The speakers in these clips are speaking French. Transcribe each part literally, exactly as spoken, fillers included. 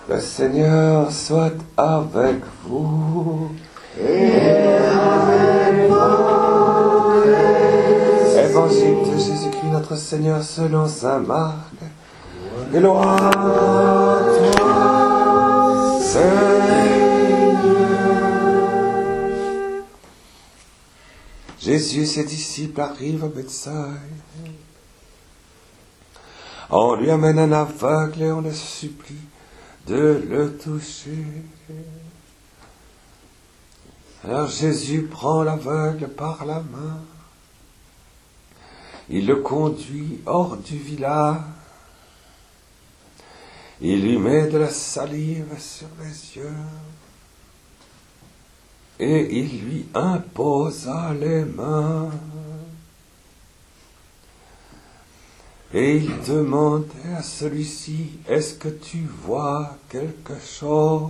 Le Seigneur soit avec vous. Et avec votre esprit. Évangile de Jésus-Christ notre Seigneur selon saint Marc. Gloire à toi, Seigneur. Jésus et ses disciples arrivent à Bethsaïde. On lui amène un aveugle et on le supplie de le toucher. Alors Jésus prend l'aveugle par la main. Il le conduit hors du village. Il lui met de la salive sur les yeux. Et il lui imposa les mains. Et il demandait à celui-ci, est-ce que tu vois quelque chose?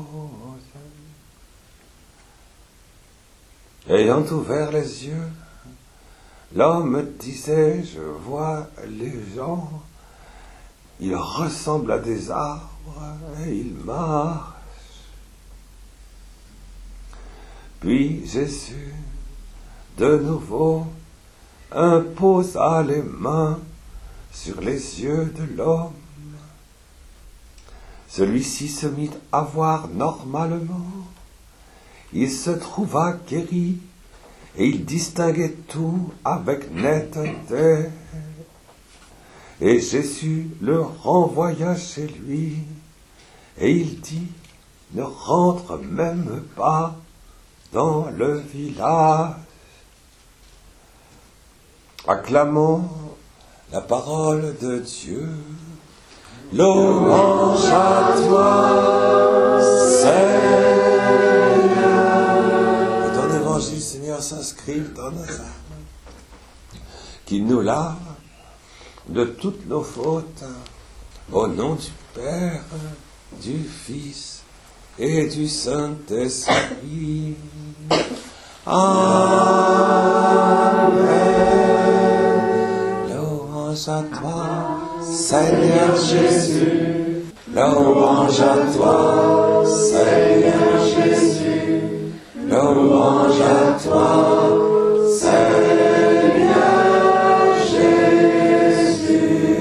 Ayant ouvert les yeux, l'homme disait, je vois les gens, ils ressemblent à des arbres et ils marchent. Puis Jésus, de nouveau, imposa les mains sur les yeux de l'homme. Celui-ci se mit à voir normalement. Il se trouva guéri et il distinguait tout avec netteté. Et Jésus le renvoya chez lui et il dit, ne rentre même pas dans le village. Acclamons la parole de Dieu. Louange à toi, Seigneur. Que ton évangile, Seigneur, s'inscrive dans nos âmes. Qu'il nous lave de toutes nos fautes. Au nom du Père, du Fils et du Saint-Esprit. Amen. Louange à toi, Seigneur Jésus. Louange à toi, Seigneur Jésus. Louange à toi, Seigneur Jésus.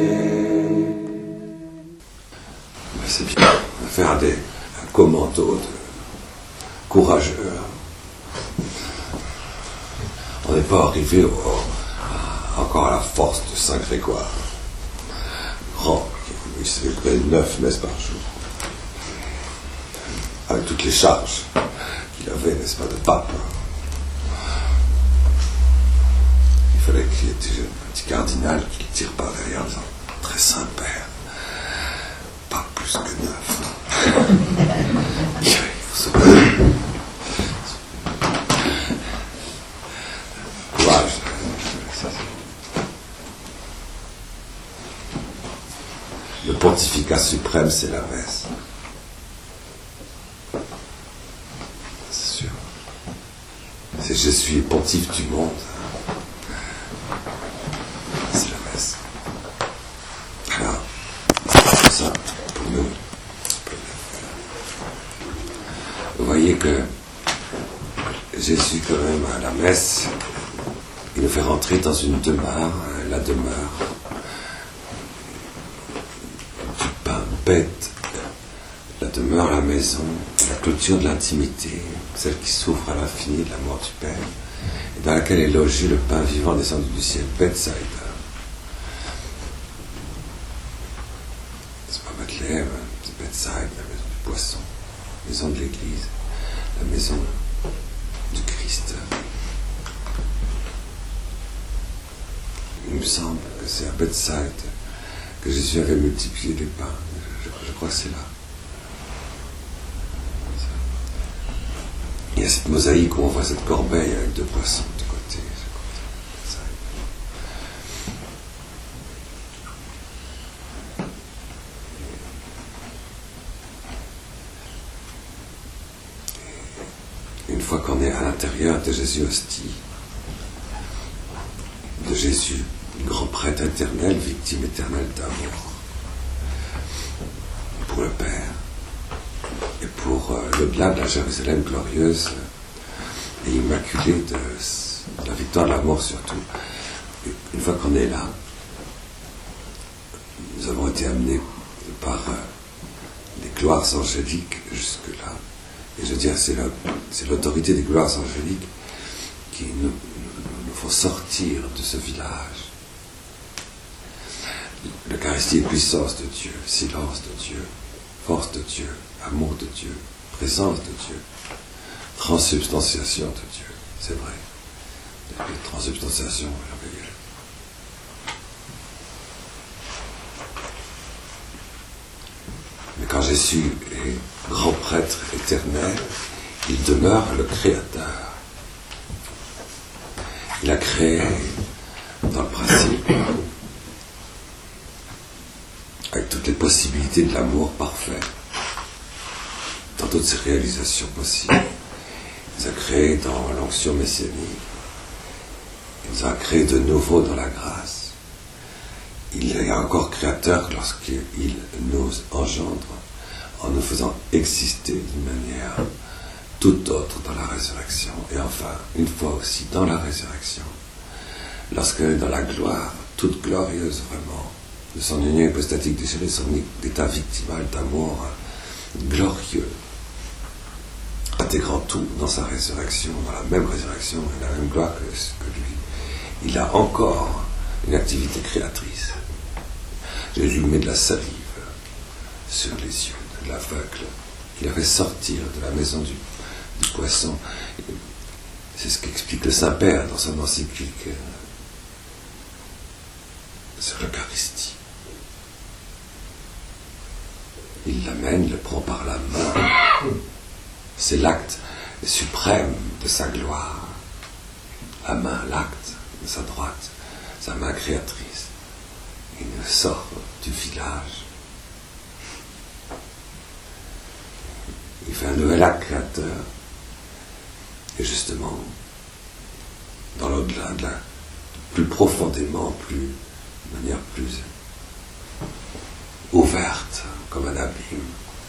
C'est bien de faire des commandos de courageux. On n'est pas arrivé au, à, encore à la force de Saint Grégoire. Grand, il célébrait neuf messes par jour. Avec toutes les charges qu'il avait, n'est-ce pas, de pape. Il fallait qu'il y ait un petit cardinal qui le tire par derrière en disant, très Saint-Père, pas plus que neuf. Courage. Le pontificat suprême, c'est la messe. C'est sûr. C'est je suis pontife du monde. C'est la messe. Alors, c'est ça pour nous. Vous voyez que Jésus, quand même, à la messe, il nous fait rentrer dans une demeure, la demeure du pain bête, la demeure, la maison, la clôture de l'intimité, celle qui s'ouvre à l'infini de l'amour du Père, et dans laquelle est logé le pain vivant descendu du ciel, Bethsaïda. C'est pas Bethléem, c'est Bethsaïda, la maison du poisson, la maison de l'Église, la maison du Christ. Il me semble que c'est à Bethsaïda que Jésus avait multiplié les pains. Je, je crois que c'est là. Il y a cette mosaïque où on voit cette corbeille avec deux poissons de côté. Une fois qu'on est à l'intérieur de Jésus hostie, de Jésus, grand prêtre éternel, victime éternelle d'amour pour le Père, au-delà de la Jérusalem glorieuse et immaculée de, de la victoire de la mort surtout. Et une fois qu'on est là, nous avons été amenés par euh, les gloires angéliques jusque-là. Et je veux dire, c'est, la, c'est l'autorité des gloires angéliques qui nous, nous, nous font sortir de ce village. L'Eucharistie est puissance de Dieu, silence de Dieu, force de Dieu, amour de Dieu, présence de Dieu, transsubstantiation de Dieu, c'est vrai. La transsubstantiation est merveilleuse. Mais quand Jésus est grand prêtre éternel, il demeure le Créateur. Il a créé dans le principe, avec toutes les possibilités de l'amour parfait, dans toutes ses réalisations possibles. Il nous a créé dans l'onction messianique. Il nous a créé de nouveau dans la grâce. Il est encore créateur lorsqu'il nous engendre en nous faisant exister d'une manière tout autre dans la résurrection. Et enfin, une fois aussi dans la résurrection, lorsqu'elle est dans la gloire, toute glorieuse vraiment, de son union hypostatique déchirée, son état victimal d'amour glorieux, intégrant tout dans sa résurrection, dans la même résurrection et la même gloire que, que lui. Il a encore une activité créatrice. Jésus met de la salive sur les yeux de l'aveugle. Il a fait sortir de la maison du, du poisson. C'est ce qu'explique le Saint-Père dans son encyclique sur l'Eucharistie. Il l'amène, le prend par la main. C'est l'acte suprême de sa gloire. La main, l'acte de sa droite, sa main créatrice. Il nous sort du village. Il fait un nouvel acte créateur. Et justement, dans l'au-delà, de la, plus profondément, plus, de manière plus ouverte, comme un abîme,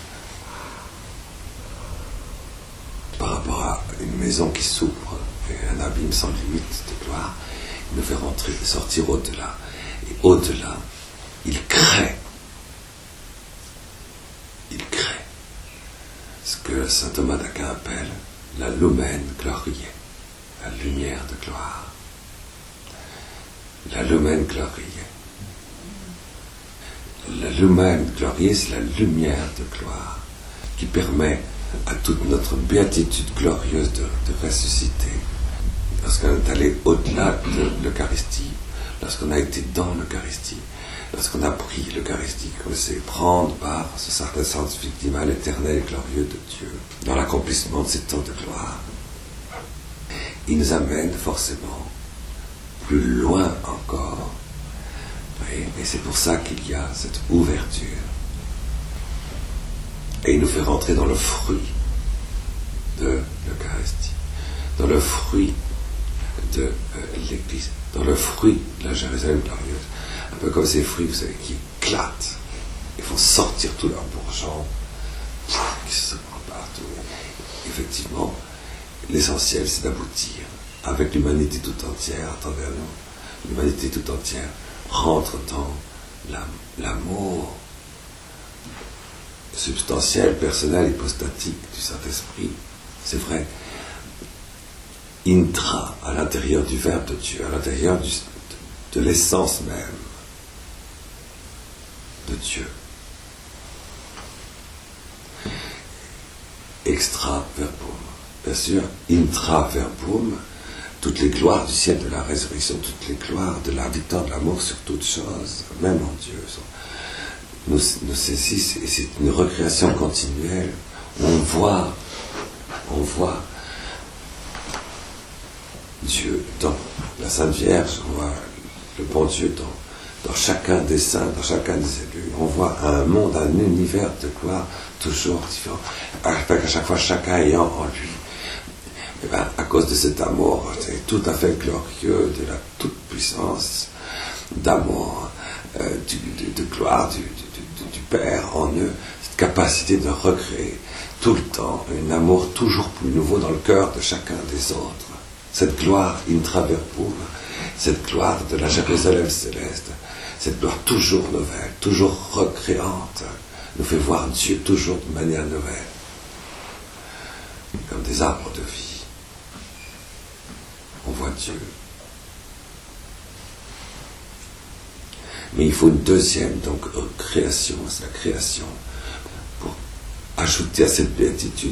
par rapport à une maison qui s'ouvre, et un abîme sans limite de gloire, il nous fait rentrer, sortir au-delà. Et au-delà, il crée. Il crée. Ce que saint Thomas d'Aquin appelle la lumen gloriae, la lumière de gloire. La lumen gloriae. La lumen gloriae, c'est la lumière de gloire qui permet à toute notre béatitude glorieuse de, de ressusciter. Lorsqu'on est allé au-delà de l'Eucharistie, lorsqu'on a été dans l'Eucharistie, lorsqu'on a pris l'Eucharistie, qu'on sait prendre part ce sens victimal éternel et glorieux de Dieu, dans l'accomplissement de ces temps de gloire, il nous amène forcément plus loin encore. Et, et c'est pour ça qu'il y a cette ouverture. Et il nous fait rentrer dans le fruit de l'Eucharistie, dans le fruit de euh, l'Église, dans le fruit de la Jérusalem glorieuse. Un peu comme ces fruits, vous savez, qui éclatent, ils font sortir tous leurs bourgeons, qui se prennent partout. Effectivement, l'essentiel, c'est d'aboutir avec l'humanité tout entière, à travers nous. L'humanité tout entière rentre dans l'amour substantiel, personnel, hypostatique du Saint-Esprit. C'est vrai. Intra, à l'intérieur du Verbe de Dieu, à l'intérieur du, de, de l'essence même de Dieu. Extra verbum. Bien sûr, intra verbum, toutes les gloires du ciel de la résurrection, toutes les gloires de la victoire de l'amour sur toutes choses, même en Dieu, sont, nous, nous saisissent, et c'est une recréation continuelle. On voit, on voit Dieu dans la Sainte Vierge, on voit le bon Dieu dans, dans chacun des saints, dans chacun des élus. On voit un monde, un univers de gloire toujours différent, avec à chaque fois chacun ayant en lui. Et bien, à cause de cet amour, c'est tout à fait glorieux, de la toute-puissance d'amour, euh, du, de, de gloire du, du, du, du Père en eux, cette capacité de recréer tout le temps un amour toujours plus nouveau dans le cœur de chacun des autres. Cette gloire intraverbum, cette gloire de la Jérusalem céleste, cette gloire toujours nouvelle, toujours recréante, nous fait voir Dieu toujours de manière nouvelle, comme des arbres de vie. On voit Dieu. Mais il faut une deuxième, donc, création, c'est la création, pour ajouter à cette béatitude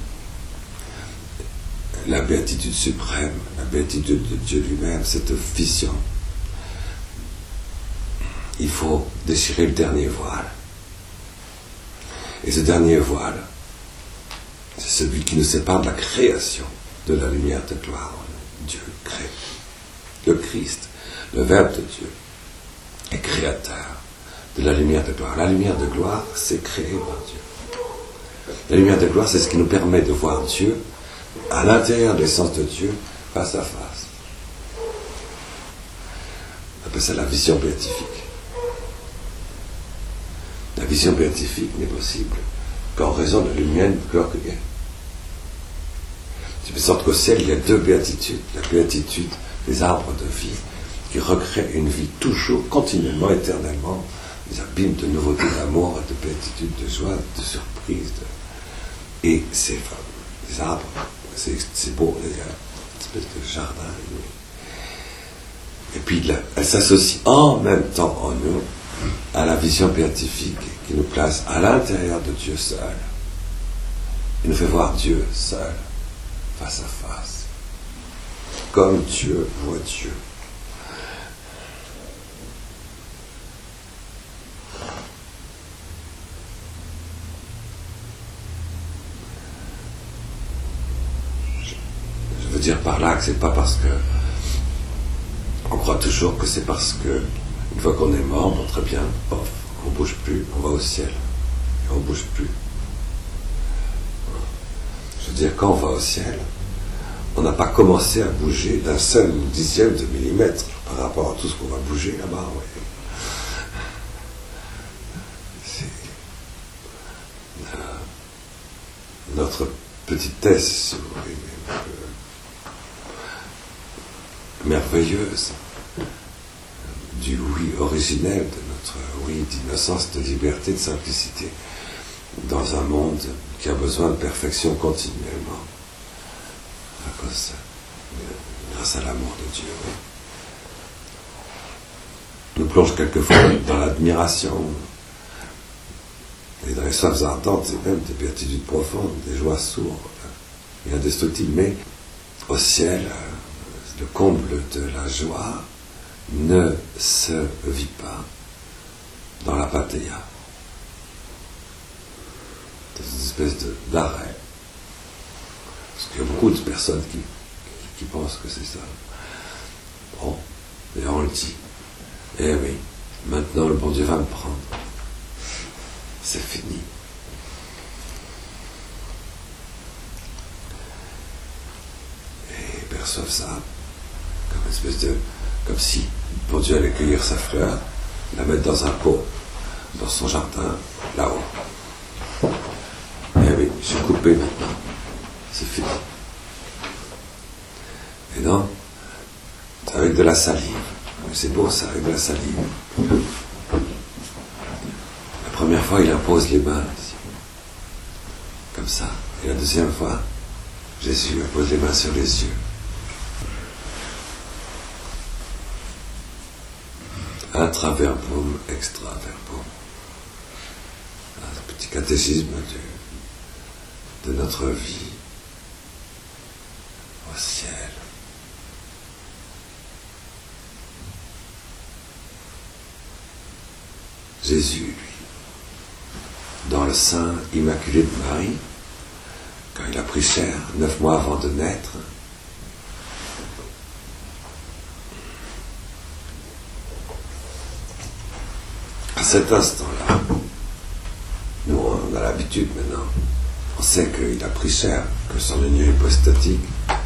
la béatitude suprême, la béatitude de Dieu lui-même, cette vision. Il faut déchirer le dernier voile. Et ce dernier voile, c'est celui qui nous sépare de la création, de la lumière de gloire. Dieu crée. Le Christ, le Verbe de Dieu, est créateur de la lumière de gloire. La lumière de gloire, c'est créé par Dieu. La lumière de gloire, c'est ce qui nous permet de voir Dieu à l'intérieur de l'essence de Dieu, face à face. On appelle ça la vision béatifique. La vision béatifique n'est possible qu'en raison de la lumière de gloire qu'il y a. C'est de sorte qu'au ciel, il y a deux béatitudes. La béatitude des arbres de vie, qui recréent une vie toujours, continuellement, éternellement, des abîmes de nouveauté d'amour, de béatitude, de joie, de surprise. De... Et c'est des arbres, c'est, c'est beau, il y a une espèce de jardin. Et puis, là, elle s'associe en même temps en nous à la vision béatifique qui nous place à l'intérieur de Dieu seul. Il nous fait voir Dieu seul, face à face, comme Dieu voit Dieu. Je veux dire par là que c'est pas parce que on croit toujours que c'est parce que une fois qu'on est mort, bon, très bien, pof, on bouge plus, on va au ciel et on bouge plus. Je veux dire, quand on va au ciel, on n'a pas commencé à bouger d'un seul dixième de millimètre par rapport à tout ce qu'on va bouger là-bas. Ouais. C'est euh, notre petitesse, si vous voulez, euh, merveilleuse du oui originel, de notre oui d'innocence, de liberté, de simplicité, dans un monde qui a besoin de perfection continuellement, à cause, grâce à l'amour de Dieu. Oui. Nous plonge quelquefois dans l'admiration et dans les soifs ardentes et même des béatitudes profondes, des joies sourdes et indestructibles, mais au ciel, le comble de la joie ne se vit pas dans la patéia. C'est une espèce de, d'arrêt. Parce qu'il y a beaucoup de personnes qui, qui, qui pensent que c'est ça. Bon, et on le dit. Eh oui, maintenant le bon Dieu va me prendre. C'est fini. Et ils perçoivent ça comme une espèce de... comme si le bon Dieu allait cueillir sa fleur, la mettre dans un pot, dans son jardin, là-haut. Eh oui, j'ai coupé maintenant. C'est fini. Et non, avec de la salive. C'est beau ça, avec de la salive. La première fois, il impose les mains, comme ça. Et la deuxième fois, Jésus impose les mains sur les yeux. Intraverbum, extraverbum. Un petit catéchisme de, de notre vie au ciel. Jésus, lui, dans le sein immaculé de Marie, quand il a pris chair, neuf mois avant de naître, à cet instant-là, nous on a l'habitude maintenant, on sait qu'il a pris chair, que son union hypostatique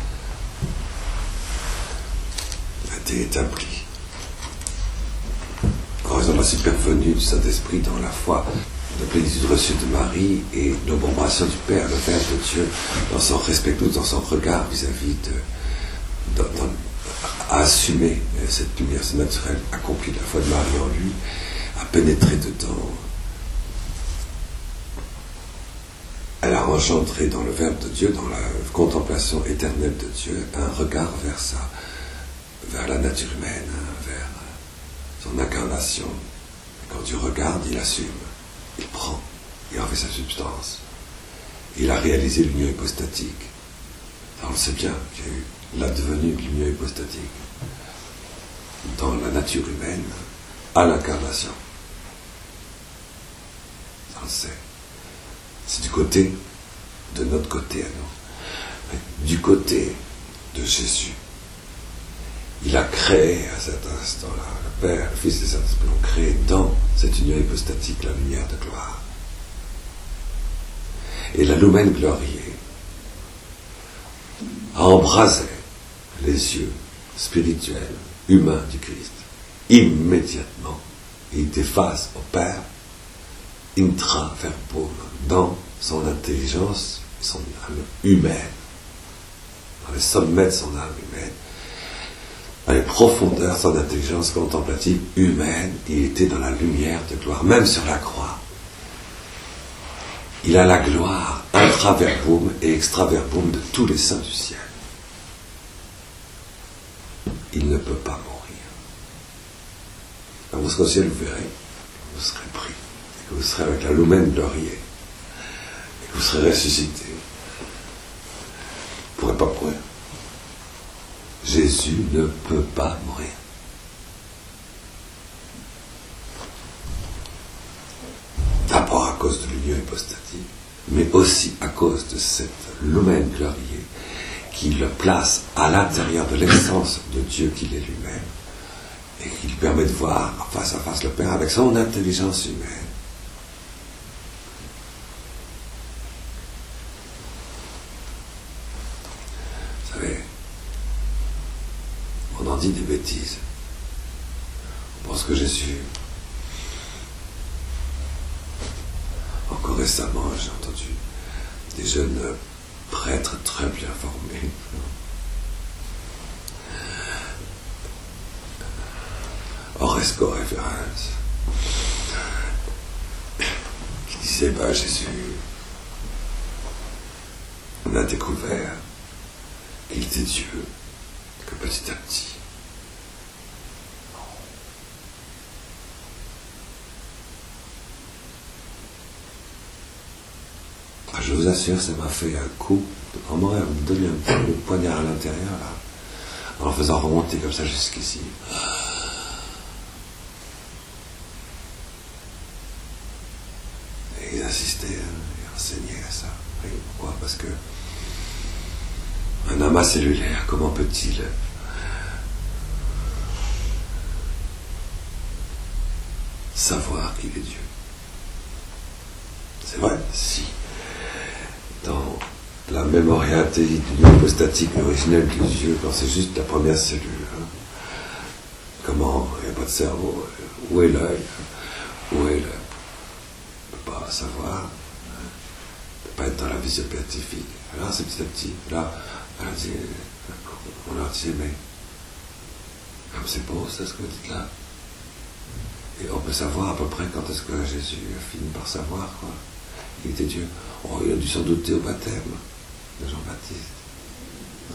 a été établie en raison de la supervenue du Saint-Esprit dans la foi. de plénitude reçue de Marie et l'obéissance du Père, le Verbe de Dieu, dans son respect, dans son regard vis-à-vis de, dans, dans, à assumer cette lumière naturelle accomplie de la foi de Marie en lui, à pénétrer dedans. Elle a engendré dans le Verbe de Dieu, dans la contemplation éternelle de Dieu, un regard vers ça, vers la nature humaine, vers son incarnation. Et quand Dieu regarde, il assume, il prend, il en fait sa substance. Il a réalisé l'union hypostatique. Alors on le sait bien qu'il y a eu l'advenu de l'union hypostatique dans la nature humaine à l'incarnation. Ça on le sait. C'est du côté de notre côté à nous. Mais du côté de Jésus, il a créé à cet instant-là, le Père, le Fils et le Saint-Esprit ont créé dans cette union hypostatique la lumière de gloire. Et la lumen gloriae embrasait les yeux spirituels, humains du Christ. Immédiatement, il était face au Père, intra verbum, dans son intelligence, son âme humaine, dans les sommets de son âme humaine, dans les profondeurs de son intelligence contemplative humaine, il était dans la lumière de gloire, même sur la croix. Il a la gloire intraverbum et extraverbum de tous les saints du ciel. Il ne peut pas mourir. Quand vous serez au ciel, vous verrez, vous serez pris, et que vous serez avec la lumen gloriae, et que vous serez ressuscité. Vous ne pourrez pas mourir. Jésus ne peut pas mourir. D'abord à cause de l'union hypostatique, mais aussi à cause de cette lumen gloriae qui le place à l'intérieur de l'essence de Dieu qu'il est lui-même et qui lui permet de voir face à face le Père avec son intelligence humaine. Vous savez, on en dit des bêtises. On pense que Jésus... Encore récemment, j'ai entendu des jeunes prêtres très bien formés Oresco Reverens qui disaient, bah Jésus, on a découvert qu'il était Dieu, que petit à petit, je vous assure, ça m'a fait un coup. On m'aurait donné un petit coup de poignard à l'intérieur, là, en faisant remonter comme ça jusqu'ici. Et ils insistaient, ils enseignaient à ça. Et pourquoi ? Parce que un amas cellulaire, comment peut-il savoir qu'il est Dieu ? C'est vrai, si. Dans la mémorialité de l'union hypostatique originelle du Dieu, quand c'est juste la première cellule. Hein. Comment ? Il n'y a pas de cerveau. Où est l'œil ? Où est le... On ne peut pas savoir. Hein. On ne peut pas être dans la vision béatifique. Alors c'est petit à petit. Là, on dit, on leur dit, mais comme c'est beau, c'est ce que vous dites là. Et on peut savoir à peu près quand est-ce que Jésus a fini par savoir, quoi. Il était Dieu. Oh, il a dû s'en douter au baptême de Jean-Baptiste. Ah.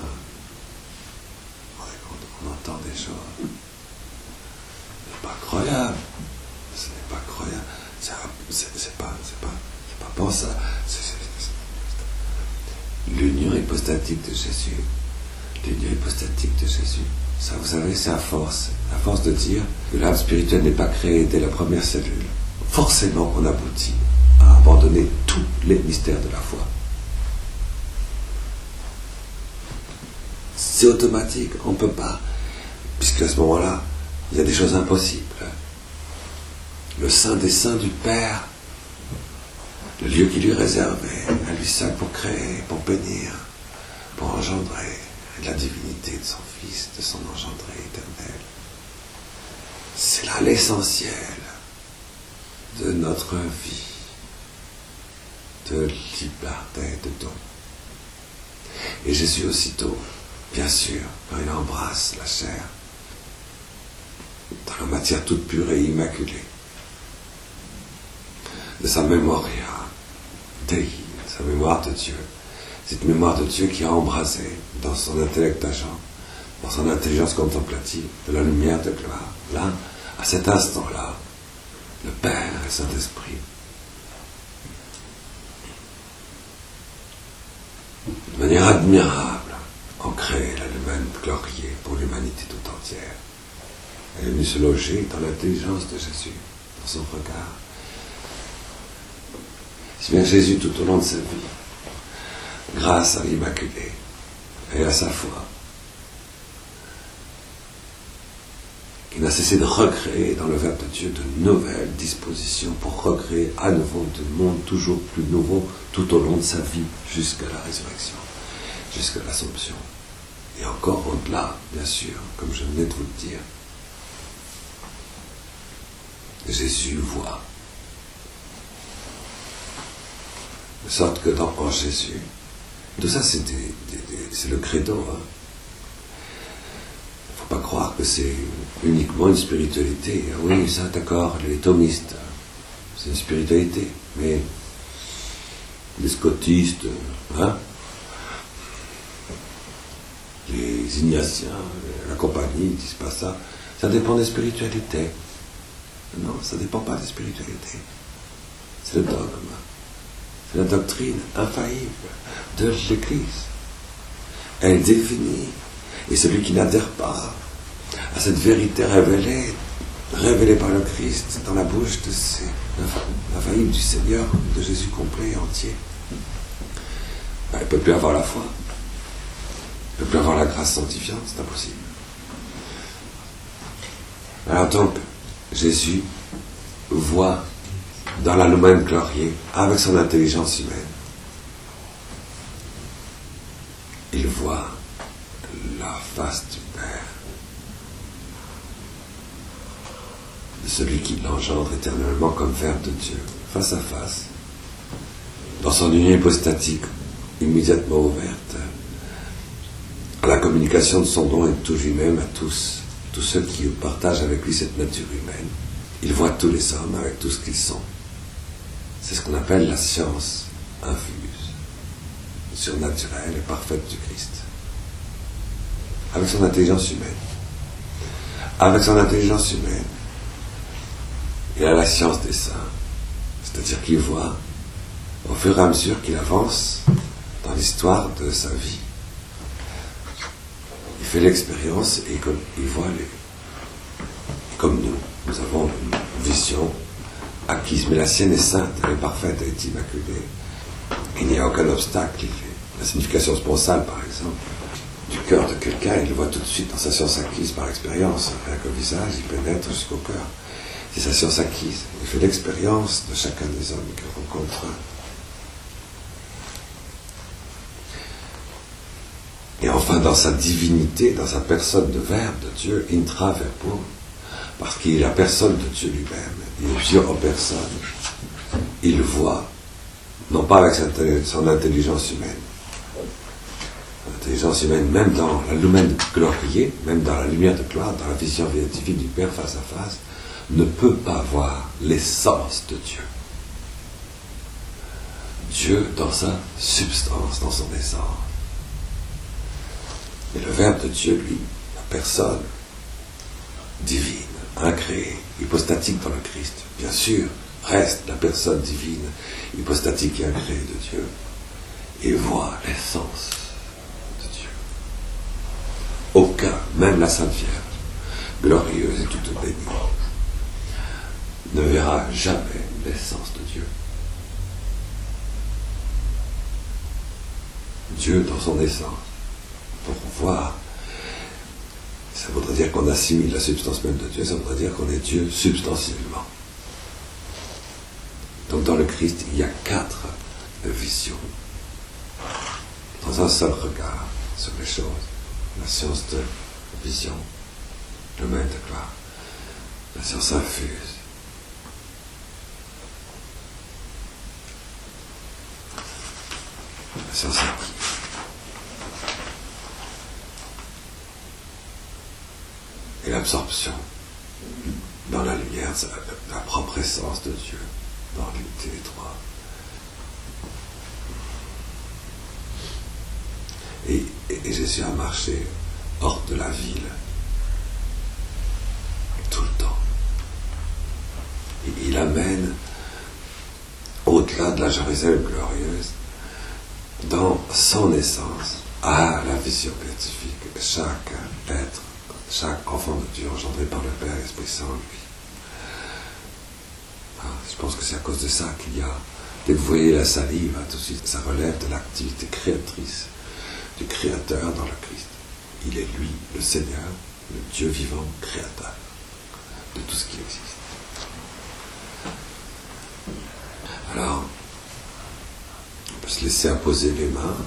On, on entend des choses. Ce n'est pas croyable. Ce n'est pas croyable. C'est, c'est, c'est pas, c'est pas, c'est pas pensable. C'est, c'est, c'est... L'union hypostatique de Jésus. L'union hypostatique de Jésus. Ça, vous savez, c'est à force. À force de dire que l'âme spirituelle n'est pas créée dès la première cellule. Forcément, on aboutit à abandonner tous les mystères de la foi. C'est automatique, on ne peut pas, puisque à ce moment-là, il y a des choses impossibles. Le Saint des Saints du Père, le lieu qui lui est réservé, à lui seul pour créer, pour bénir, pour engendrer la divinité de son Fils, de son engendré éternel. C'est là l'essentiel de notre vie. de liberté, de don. Et Jésus aussitôt, bien sûr, quand il embrasse la chair, dans la matière toute pure et immaculée, de sa memoria Dei, sa mémoire de Dieu, cette mémoire de Dieu qui a embrasé dans son intellect agent, dans son intelligence contemplative, de la lumière de gloire. Là, à cet instant-là, le Père et le Saint-Esprit, de manière admirable, ont créé la lumière gloriée pour l'humanité tout entière. Elle est venue se loger dans l'intelligence de Jésus, dans son regard. Si bien Jésus, tout au long de sa vie, grâce à l'Immaculée et à sa foi, il n'a cessé de recréer dans le Verbe de Dieu de nouvelles dispositions pour recréer à nouveau de mondes toujours plus nouveaux tout au long de sa vie, jusqu'à la résurrection, jusqu'à l'Assomption. Et encore au-delà, bien sûr, comme je venais de vous le dire, Jésus voit. De sorte que dans en Jésus, tout ça c'est, des, des, des, c'est le credo. Il hein. ne faut pas croire que c'est uniquement une spiritualité. Oui, ça d'accord, les thomistes, c'est une spiritualité. Mais les scotistes, hein, les ignatiens, la compagnie, ils ne disent pas ça. Ça dépend des spiritualités. Non, ça ne dépend pas des spiritualités. C'est le dogme. C'est la doctrine infaillible de l'Église. Elle définit. Et celui qui n'adhère pas à cette vérité révélée, révélée par le Christ dans la bouche de ces infaillibles du Seigneur, de Jésus complet et entier, ben, il ne peut plus avoir la foi. Il ne peut plus avoir la grâce sanctifiante, c'est impossible. Alors donc, Jésus voit dans la lumière gloriée, avec son intelligence humaine, il voit la face du Père, de celui qui l'engendre éternellement comme Verbe de Dieu, face à face, dans son union hypostatique immédiatement ouverte, à la communication de son don et de tout lui-même à tous, tous ceux qui partagent avec lui cette nature humaine. Il voit tous les hommes avec tout ce qu'ils sont. C'est ce qu'on appelle la science infuse, surnaturelle et parfaite du Christ. Avec son intelligence humaine. Avec son intelligence humaine, il a la science des saints. C'est-à-dire qu'il voit, au fur et à mesure qu'il avance dans l'histoire de sa vie, il fait l'expérience et il voit les... Comme nous, nous avons une vision acquise, mais la sienne est sainte, elle est parfaite, elle est immaculée. Il n'y a aucun obstacle. La signification sponsale, par exemple, du cœur de quelqu'un, il le voit tout de suite dans sa science acquise par l'expérience. Rien qu'au visage, il pénètre jusqu'au cœur. C'est sa science acquise. Il fait l'expérience de chacun des hommes qu'il rencontre. Et enfin, dans sa divinité, dans sa personne de Verbe de Dieu, intra verbum, parce qu'il est la personne de Dieu lui-même, il est Dieu en personne, il voit, non pas avec son intelligence humaine, l'intelligence humaine, même dans la lumière gloriée, même dans la lumière de gloire, dans la vision divine du Père face à face, ne peut pas voir l'essence de Dieu. Dieu dans sa substance, dans son essence. Et le Verbe de Dieu, lui, la personne divine, incréée, hypostatique dans le Christ, bien sûr, reste la personne divine, hypostatique et incréée de Dieu, et voit l'essence de Dieu. Aucun, même la Sainte Vierge, glorieuse et toute bénie, ne verra jamais l'essence de Dieu. Dieu dans son essence. Pour voir, ça voudrait dire qu'on assimile la substance même de Dieu, ça voudrait dire qu'on est Dieu substantiellement. Donc dans le Christ, il y a quatre visions, dans un seul regard sur les choses. La science de vision, le maître de gloire, la science infuse, sans acquis. Et l'absorption dans la lumière, c'est la, la propre essence de Dieu, dans l'unité des trois. Et, et, et Jésus a marché hors de la ville, tout le temps. Et il amène, au-delà de la Jérusalem glorieuse, dans son essence, à la vision béatifique, chaque être, chaque enfant de Dieu engendré par le Père et l'Esprit Saint, lui. Ah, je pense que c'est à cause de ça qu'il y a, dès que vous voyez la salive, tout de suite, ça relève de l'activité créatrice du Créateur dans le Christ. Il est lui, le Seigneur, le Dieu vivant, créateur de tout ce qui existe. Alors, on peut se laisser imposer les mains.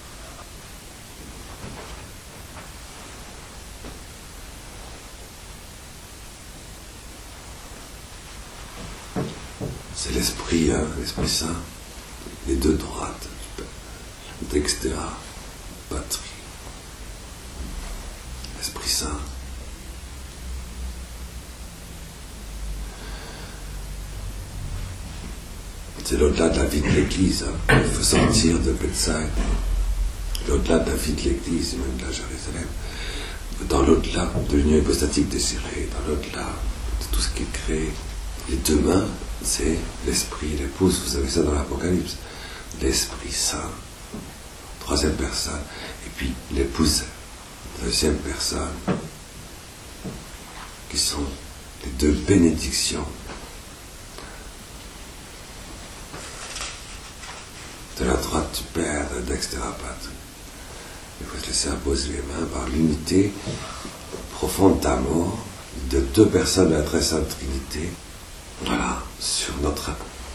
C'est l'Esprit, hein, l'Esprit Saint, les deux droites du Père, dextera, patrie, l'Esprit Saint. C'est l'au-delà de la vie de l'Église, hein. Il faut sortir de Bethsaïde, l'au-delà de la vie de l'Église, même de la Jérusalem, dans l'au-delà de l'union hypostatique désirée, dans l'au-delà de tout ce qui est créé. Les deux mains, c'est l'Esprit, l'épouse, vous savez ça dans l'Apocalypse, l'Esprit Saint, troisième personne, et puis l'épouse, deuxième personne, qui sont les deux bénédictions de la droite du Père, de dextera patri. Il faut se laisser imposer les mains par l'unité profonde d'amour de deux personnes de la très sainte Trinité. Voilà, sur notre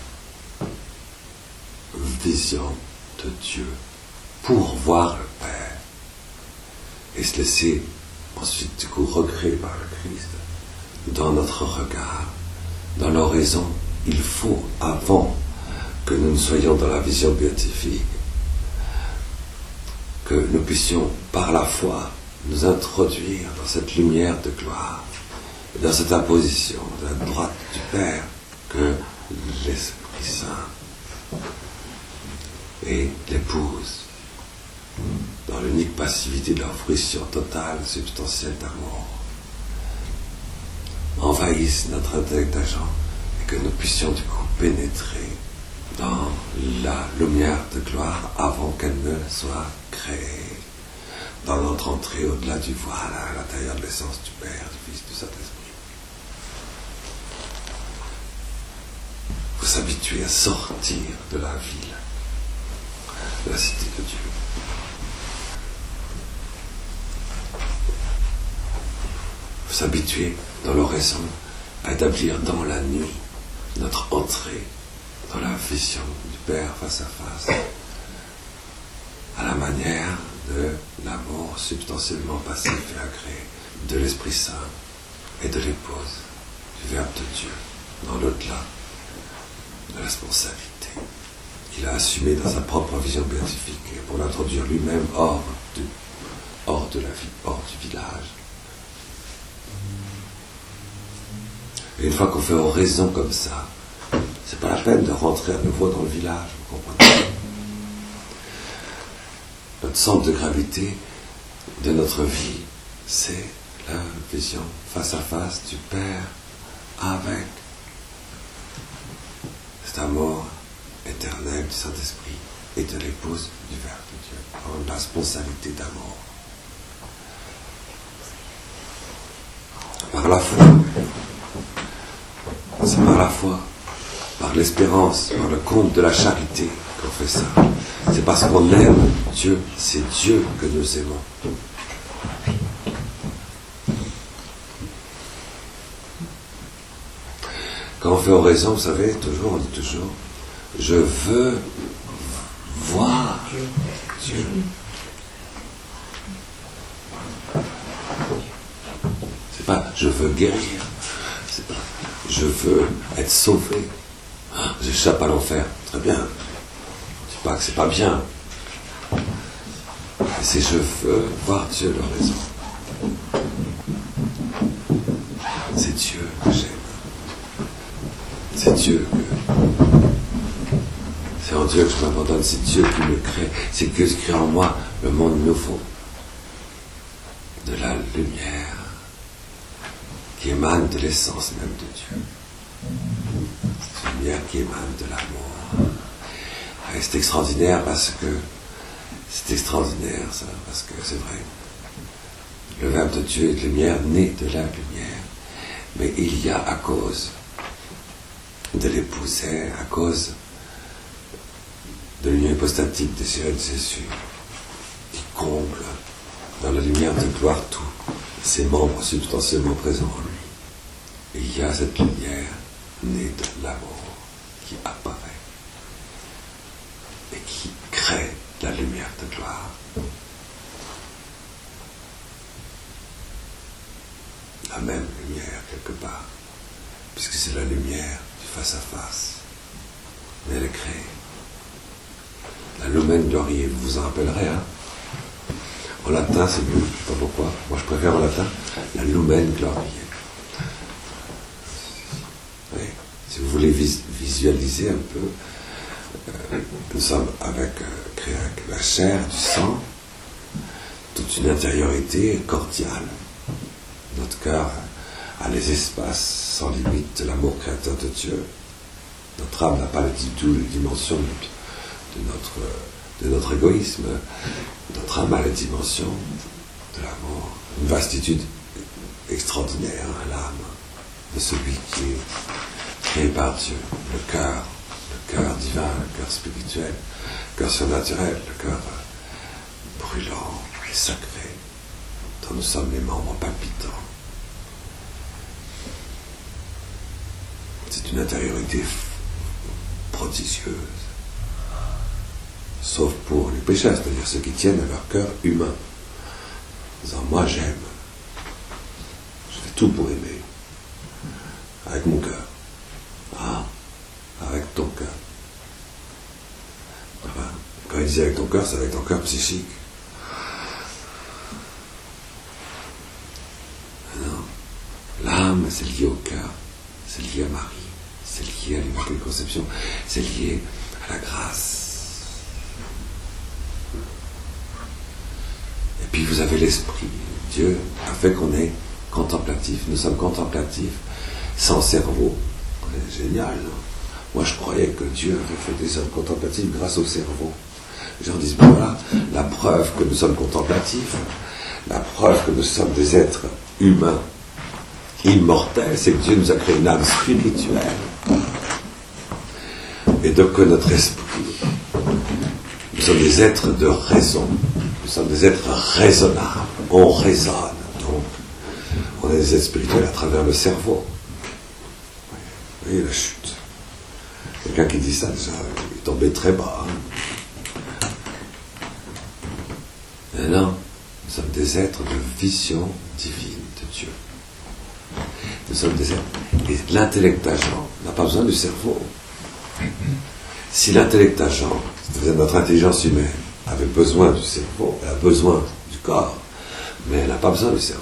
vision de Dieu pour voir le Père et se laisser ensuite du coup recréer par le Christ dans notre regard, dans l'oraison. Il faut, avant que nous ne soyons dans la vision béatifique, que nous puissions par la foi nous introduire dans cette lumière de gloire, dans cette imposition de la droite du Père, que l'Esprit Saint et l'épouse, dans l'unique passivité de leur fruition totale, substantielle d'amour, envahissent notre intellect d'agent et que nous puissions du coup pénétrer dans la lumière de gloire avant qu'elle ne soit créée, dans notre entrée au-delà du voile à l'intérieur de l'essence du Père, du Fils, du Saint-Esprit. Vous s'habituez à sortir de la ville, de la cité de Dieu. Vous s'habituez dans l'oraison à établir dans la nuit notre entrée dans la vision du Père face à face, à la manière de l'amour substantiellement passif et agréé de l'Esprit Saint et de l'épouse du Verbe de Dieu, dans l'au-delà de la responsabilité qu'il a assumée dans sa propre vision béatifique et pour l'introduire lui-même hors, du, hors de la vie, hors du village. Et une fois qu'on fait oraison comme ça, c'est pas la peine de rentrer à nouveau dans le village, vous comprenez? Notre centre de gravité de notre vie, c'est la vision face à face du Père avec cet amour éternel du Saint-Esprit et de l'épouse du Verbe de Dieu, en la sponsalité d'amour. Par la foi, c'est par la foi, par l'espérance, par le compte de la charité qu'on fait ça. C'est parce qu'on aime Dieu, c'est Dieu que nous aimons. Quand on fait oraison, vous savez, toujours, on dit toujours, je veux voir Dieu. C'est pas je veux guérir, c'est pas je veux être sauvé. J'échappe à l'enfer. Très bien. Je ne dis pas que c'est pas bien. C'est je veux voir Dieu le raison. C'est Dieu que j'aime. C'est Dieu que... C'est en Dieu que je m'abandonne, c'est Dieu qui me crée. C'est Dieu qui crée en moi le monde nouveau. De la lumière qui émane de l'essence même de Dieu. Cette lumière qui émane de l'amour. Et c'est extraordinaire parce que c'est extraordinaire ça, parce que c'est vrai. Le Verbe de Dieu est de lumière, né de la lumière. Mais il y a à cause de l'épouser, à cause de l'union hypostatique des cieux et de Jésus, qui comble dans la lumière de gloire tous ses membres substantiellement présents en lui. Et il y a cette lumière née de l'amour qui apparaît et qui crée la lumière de gloire. La même lumière quelque part, puisque c'est la lumière du face à face. Mais elle est créée. La Lumen Gloriae, vous vous en rappellerez, hein? En latin, c'est mieux, je ne sais pas pourquoi. Moi, je préfère en latin la Lumen Gloriae. Oui. Si vous voulez vis- visualiser un peu, euh, nous sommes avec, euh, créés avec la chair, du sang, toute une intériorité cordiale. Notre cœur a les espaces sans limite de l'amour créateur de Dieu. Notre âme n'a pas du tout les dimensions de notre, de notre égoïsme. Notre âme a les dimensions de l'amour. Une vastitude extraordinaire à l'âme de celui qui est créé par Dieu. Le cœur, le cœur divin, le cœur spirituel, le cœur surnaturel, le cœur brûlant et sacré, dont nous sommes les membres palpitants. C'est une intériorité prodigieuse. Sauf pour les pécheurs, c'est-à-dire ceux qui tiennent à leur cœur humain. En disant, moi j'aime. Je fais tout pour aimer. Avec mon cœur. Ah, avec ton cœur. Enfin, quand il dit avec ton cœur, c'est avec ton cœur psychique. Non. L'âme, c'est lié au cœur. C'est lié à Marie. C'est lié à l'Immaculée Conception. C'est lié à la grâce. Et puis vous avez l'esprit. Dieu a fait qu'on est contemplatif. Nous sommes contemplatifs sans cerveau. C'est génial, non? Moi je croyais que Dieu avait fait des hommes contemplatifs grâce au cerveau. Les gens disent, ben voilà, la preuve que nous sommes contemplatifs, la preuve que nous sommes des êtres humains, immortels, c'est que Dieu nous a créé une âme spirituelle. Et donc que notre esprit, nous sommes des êtres de raison. Nous sommes des êtres raisonnables. On raisonne. Donc, on est des êtres spirituels à travers le cerveau. Vous voyez la chute. Quelqu'un qui dit ça, déjà, il est tombé très bas. Hein. Mais non, nous sommes des êtres de vision divine de Dieu. Nous sommes des êtres. Et l'intellect agent n'a pas besoin du cerveau. Si l'intellect agent, c'est-à-dire notre intelligence humaine, avait besoin du cerveau, elle a besoin du corps, mais elle n'a pas besoin du cerveau.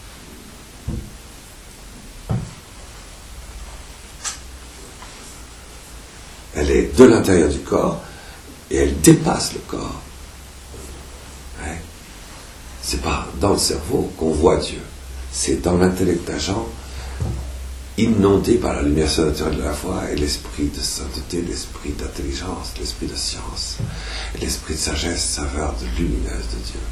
Elle est de l'intérieur du corps et elle dépasse le corps. Ouais. C'est pas dans le cerveau qu'on voit Dieu, c'est dans l'intellect agent inondé par la lumière surnaturelle de la foi et l'esprit de sainteté, l'esprit d'intelligence, l'esprit de science, et l'esprit de sagesse, saveur de lumineuse de Dieu.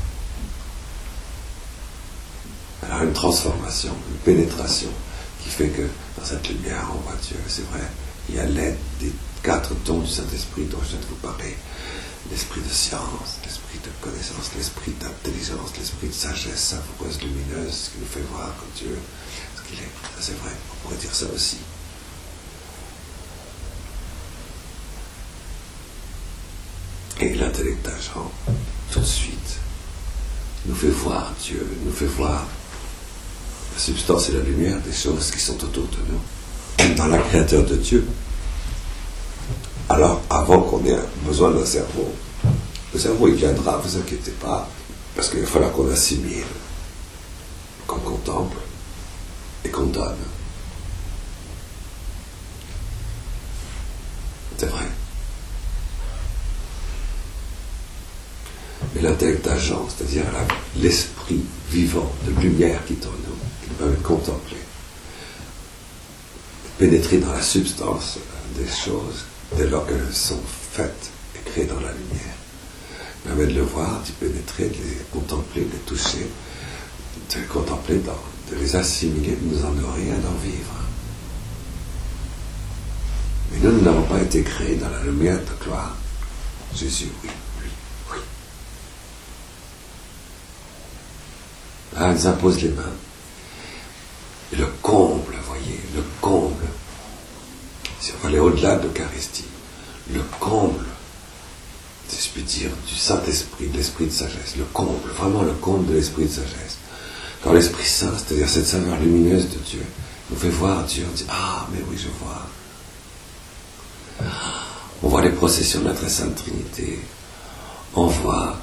Alors une transformation, une pénétration qui fait que dans cette lumière on voit Dieu. C'est vrai, il y a l'aide des quatre dons du Saint-Esprit dont je viens de vous parler. L'esprit de science, l'esprit de connaissance, l'esprit d'intelligence, l'esprit de sagesse savoureuse, lumineuse, ce qui nous fait voir que Dieu, ce qu'il est. Ça c'est vrai, on pourrait dire ça aussi. Et l'intellect agent, tout de suite, nous fait voir Dieu, nous fait voir la substance et la lumière des choses qui sont autour de nous, dans la créature de Dieu. Alors, avant qu'on ait besoin d'un cerveau, le Le cerveau, il viendra, ne vous inquiétez pas, parce qu'il va falloir qu'on assimile, qu'on contemple et qu'on donne. C'est vrai. Mais l'intellect agent, c'est-à-dire l'esprit vivant de lumière qui est en nous, qui nous permet de contempler, de pénétrer dans la substance des choses dès lors qu'elles sont faites et créées dans la lumière, permet de le voir, d'y pénétrer, de les contempler, de les toucher, de les contempler, de les assimiler, de nous en nourrir et d'en vivre. Mais nous, nous n'avons pas été créés dans la lumière de gloire. Jésus, oui, oui, oui. Là, ils imposent les mains. Et le comble, voyez, le comble. Si on va aller au-delà de l'Eucharistie, le comble, si je puis dire, du Saint-Esprit, de l'Esprit de sagesse, le comble, vraiment le comble de l'Esprit de sagesse. Quand l'Esprit Saint, c'est-à-dire cette saveur lumineuse de Dieu, nous fait voir Dieu, on dit, ah, mais oui, je vois. On voit les processions de la Très Sainte Trinité, on voit,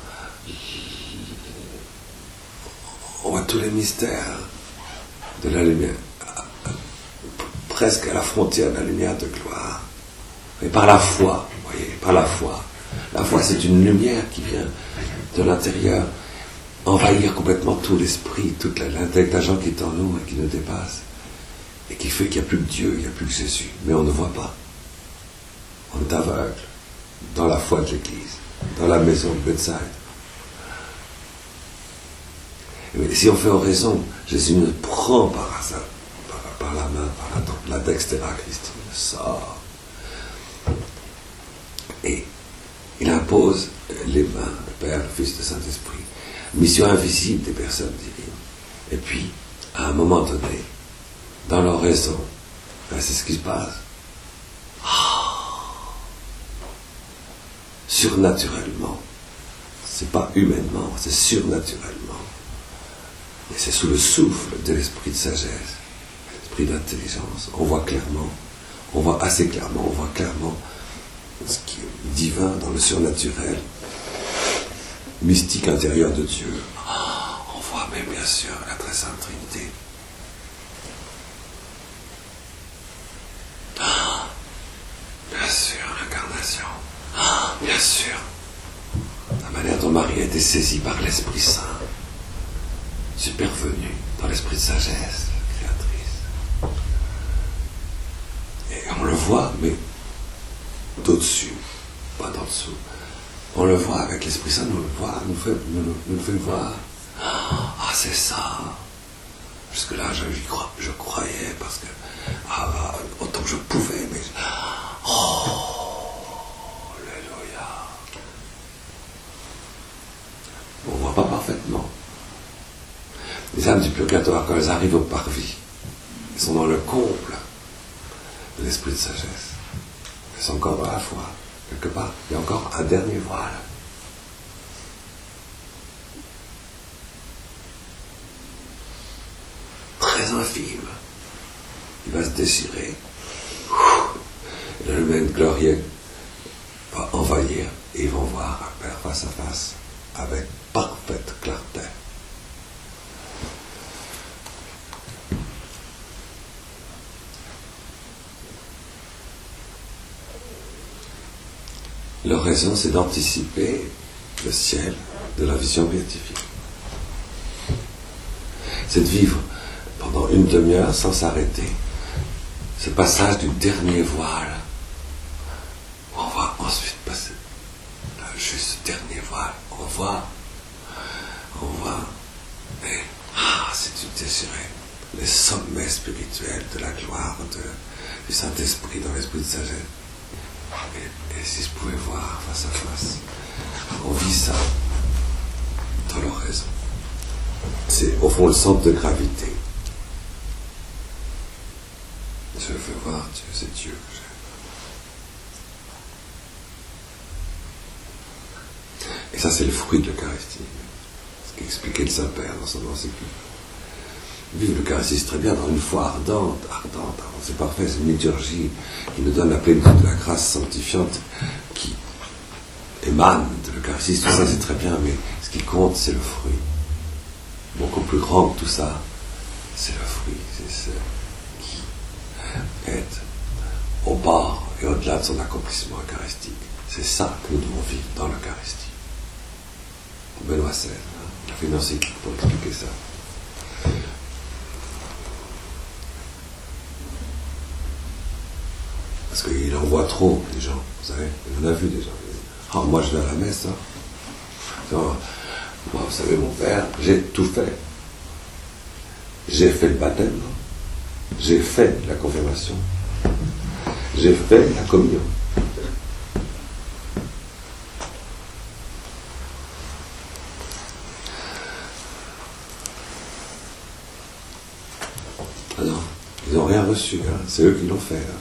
on voit tous les mystères de la lumière, presque à la frontière de la lumière de gloire, mais par la foi, vous voyez, par la foi. La foi, c'est une lumière qui vient de l'intérieur envahir complètement tout l'esprit, toute l'intellect agent qui est en nous et qui nous dépasse, et qui fait qu'il n'y a plus que Dieu, il n'y a plus que Jésus, mais on ne voit pas. On est aveugle dans la foi de l'Église, dans la maison de Bethsaïde. Mais si on fait oraison, Jésus nous prend par, ça, par, par la main, par la, la dextera Christi, il nous sort. Et il impose les mains, le Père, le Fils, le Saint-Esprit. Mission invisible des personnes divines. Et puis, à un moment donné, dans l'oraison, ben c'est ce qui se passe. Surnaturellement. C'est pas humainement, c'est surnaturellement. Et c'est sous le souffle de l'esprit de sagesse, l'esprit d'intelligence. On voit clairement, on voit assez clairement, on voit clairement ce qui est divin dans le surnaturel, mystique intérieur de Dieu. On voit même bien sûr la Très Sainte Trinité. Bien sûr, l'incarnation. Bien sûr. La manière dont Marie a été saisie par l'Esprit Saint, supervenue dans l'esprit de sagesse, créatrice. Et on le voit, mais d'au-dessus, pas d'en dessous. On le voit avec l'Esprit Saint, nous le voit, nous, fait, nous, nous, nous le fait voir. Ah, c'est ça. Jusque-là, je, je croyais parce que, ah, autant que je pouvais, mais. Oh! On ne voit pas parfaitement. Les âmes du purgatoire, quand elles arrivent au parvis, elles sont dans le comble de l'esprit de sagesse. Elles sont encore dans la foi, quelque part. Il y a encore un dernier voile. Très infime. Il va se déchirer. Et le lumière glorieux va envahir et ils vont voir un Père face à face avec parfaite clarté. L'oraison, c'est d'anticiper le ciel de la vision béatifique. C'est de vivre pendant une demi-heure sans s'arrêter ce passage du dernier voile. On va ensuite passer juste ce dernier voile. On voit, on voit, et ah, c'est du désiré, les sommets spirituels de la gloire de, du Saint-Esprit dans l'esprit de sagesse. Et, et si je pouvais voir face à face, on vit ça dans l'oraison. C'est au fond le centre de gravité. Je veux voir Dieu, c'est Dieu que j'aime. Et ça, c'est le fruit de l'Eucharistie. Ce qu'expliquait le Saint-Père dans son encyclique. Vivre l'Eucharistie, c'est très bien dans une foi ardente, ardente, c'est parfait, c'est une liturgie qui nous donne la plénitude de la grâce sanctifiante qui émane de l'Eucharistie. l'Eucharistie, tout ça c'est très bien, mais ce qui compte c'est le fruit. Beaucoup plus grand que tout ça, c'est le fruit, c'est ce qui est au bas et au-delà de son accomplissement eucharistique. C'est ça que nous devons vivre dans l'Eucharistie. Benoît seize, hein, il a fait une encyclique pour expliquer ça. Parce qu'il en voit trop, les gens, vous savez, il en a vu des gens. Ah, moi je vais à la messe, hein. Moi, vous savez, mon père, j'ai tout fait. J'ai fait le baptême, j'ai fait la confirmation, j'ai fait la communion. Ah non, ils n'ont rien reçu, hein. C'est eux qui l'ont fait. Hein.